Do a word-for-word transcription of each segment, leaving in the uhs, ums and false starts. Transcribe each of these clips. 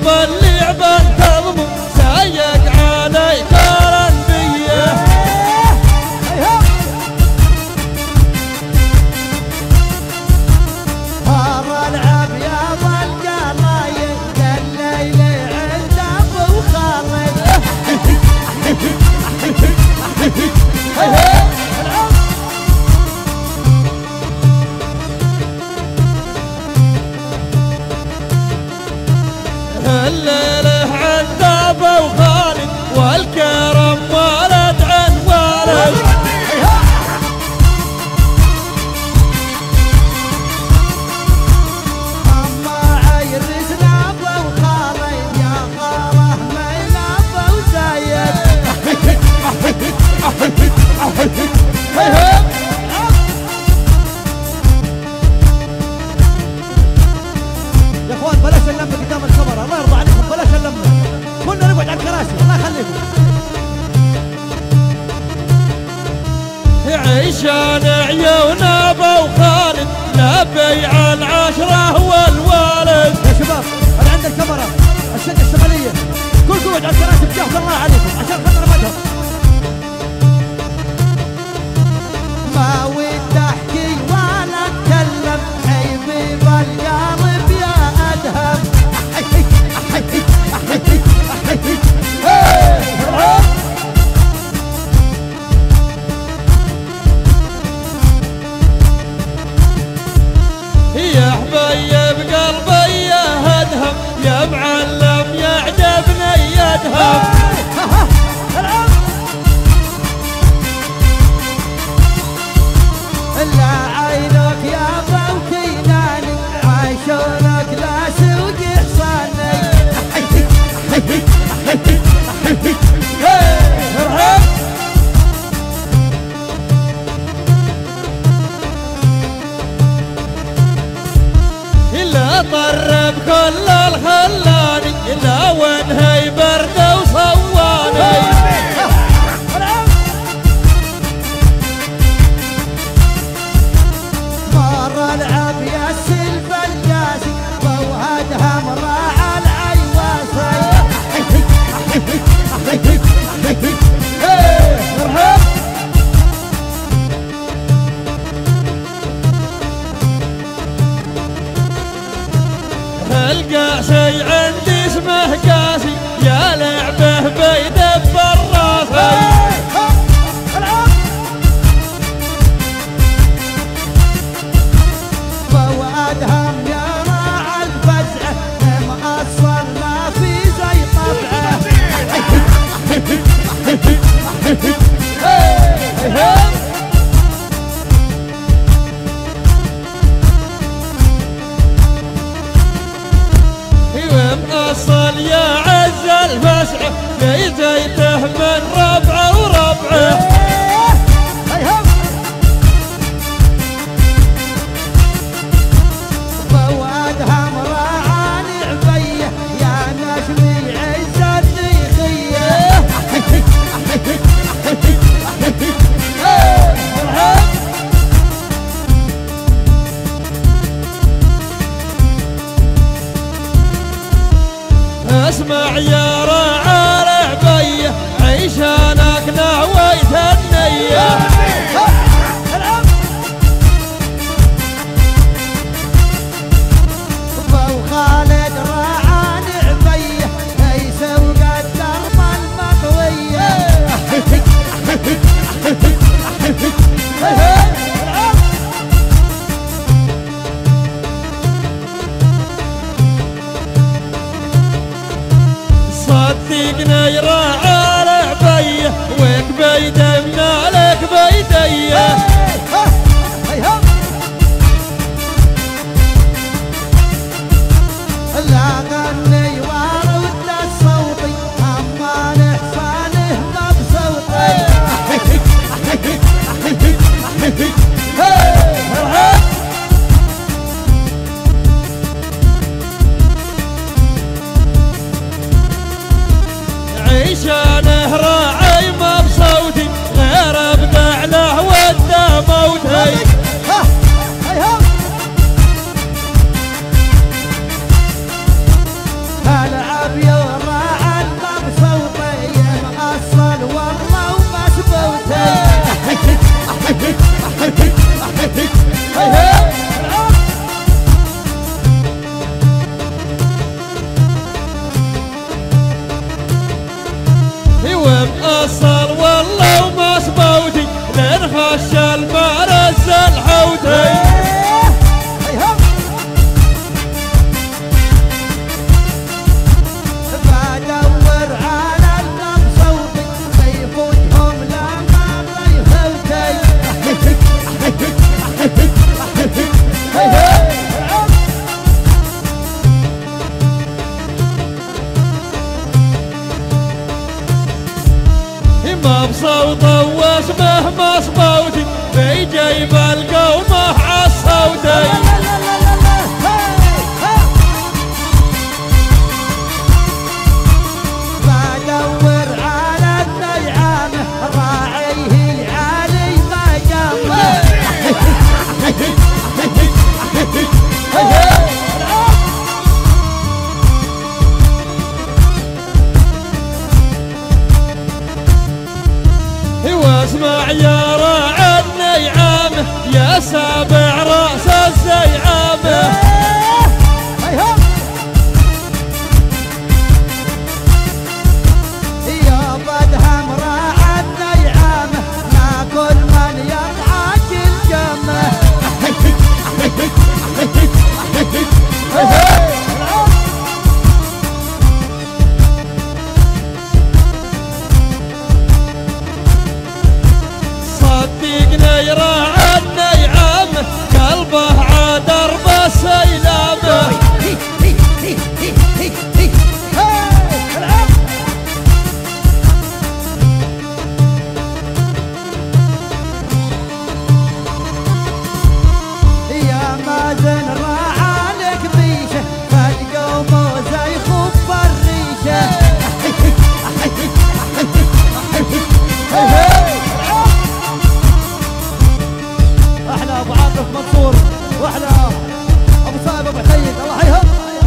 يوم اللعب انتظموا سايق عليك الانبياء. هار العب يا بالقرايب الليل عند ابو خالد. الليله عند ابو خالد والكرم ولد عن ولد. اما عيرسنا ابو خالد يا خاله من ابو زايد. يا اخوان بلاش اللمه قدام الكاميرا، الله يرضى عليكم بلاش اللمه، كنا نقعد على الكراسي الله يخليكم. عيشان عيون ابو خالد لا بيع العشره والوالد. يا شباب انا عند الكاميرا الشقه الشماليه كلكم اقعد على الكراسي بجهد الله عليكم عشان خاطر مذهب. ما ودي احكي ولا اتكلم حبيب القلب يا ادهم. يا حبيب قلبي يا هدهم يا معلم يعجبني يدهم. لا عينك يا ابو كيناني عايشونك لا سوق حصاني. إلا طرب كل الخلاني إلا وانهي برد وصواني. مر العب يا السلف الجاسي ووهدها مراعى العيواسي. القاسي عندي اسمه قاسي يا لعبه بيدبر راسي. فوادهم يا راعى الفزعه مقصر ما في زي طبعه. ومأصل يا عز الفسعة في زيته من ربعه وربعه. فوادها مراعى عبيه يا نجمي عز الريخيه. اسمع يا راعى العبيه عيشانك نهويت النيه. ابو خالد راعى عبيه يسوق الدرب المطويه. صدقني راعى العبيه وين بيده من عليك بيديه. لا غني وارد الصوتي اما احسانه ما بصوتي. عيشانه راعي ما بصوتي صوته واسمه مصبوتي في جيب القومه عالصوتي. بدور على النيعامه راعيه العالي ما جنبه. واسمع يا راعي النيعامه يا سابع راس الزيعامه. يا بدهم راعي النيعامه ما كل من يرعاك الجمه. صدقني راعي النيعامه قلبه عادر بالسيلامه. يا مازن راعى لك بيشه فالقوم زي خف الريشه. احلى ابو عاطف منصور واحلى ابو صاحب ابو حيد الله يحييهم.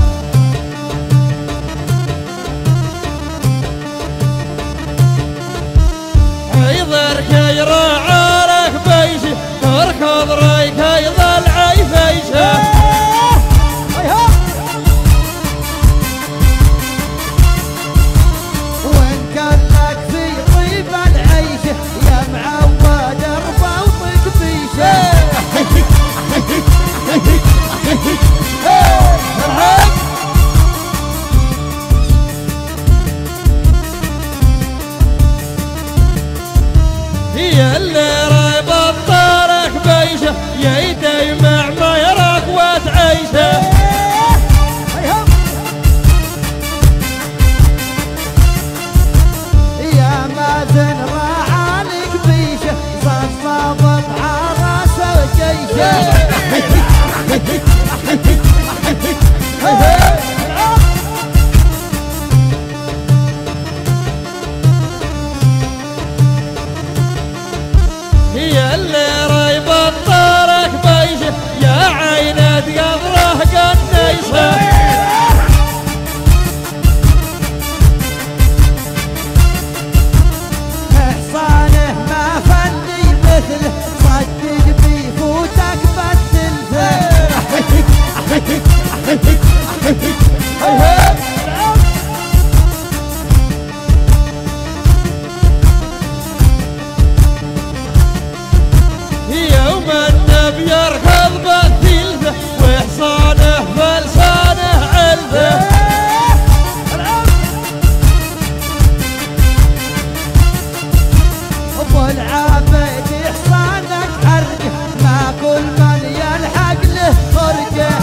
حيضرك يراعى لك بيشه تركض ريك يظل عيفيشه. وان كان لك في طيب العيشه يا معود اربع وطق بيشه. هي اللي رايب الطارق بيشه يدي مع ما يراك وتعيشه. يا مازن راعى لك بيشه صار صابط عراسه وجيشه. هي اللي رايب الطارق بيشه يا عينة قبره قنيشه. احصانه ما فني مثله صدق بيفوتك بالتلفه. يوم النبي يركض بالثلثه وحصانه فلسانه علفه. ابو العابد احصانك حرجه ما كل من يلحق له فرجه.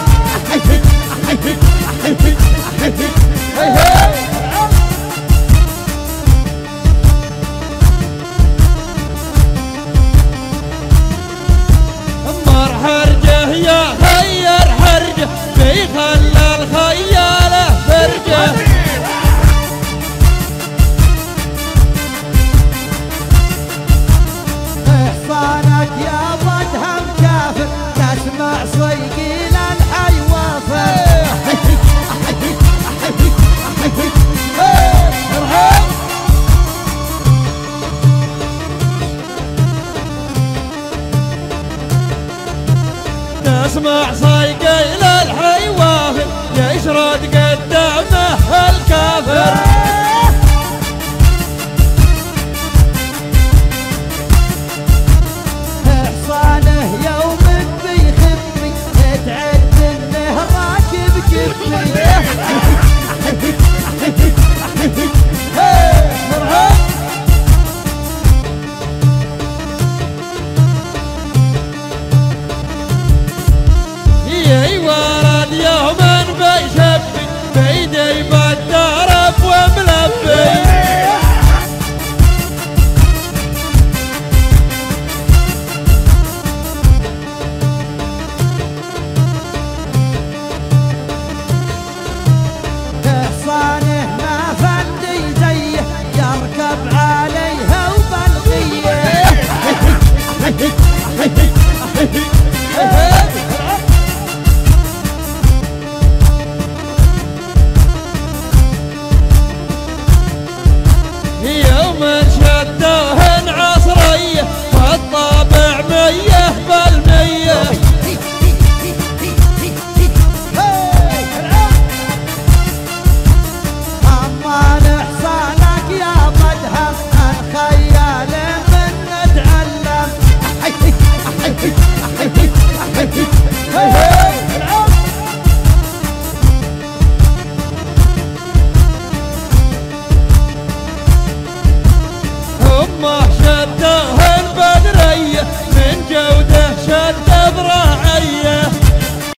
مر حرجه يا خير حرجه بيخلى الخياله فرجه. احصانك يا بدهم كافر تسمع صيقيل الحي وافر. تسمع صيقيل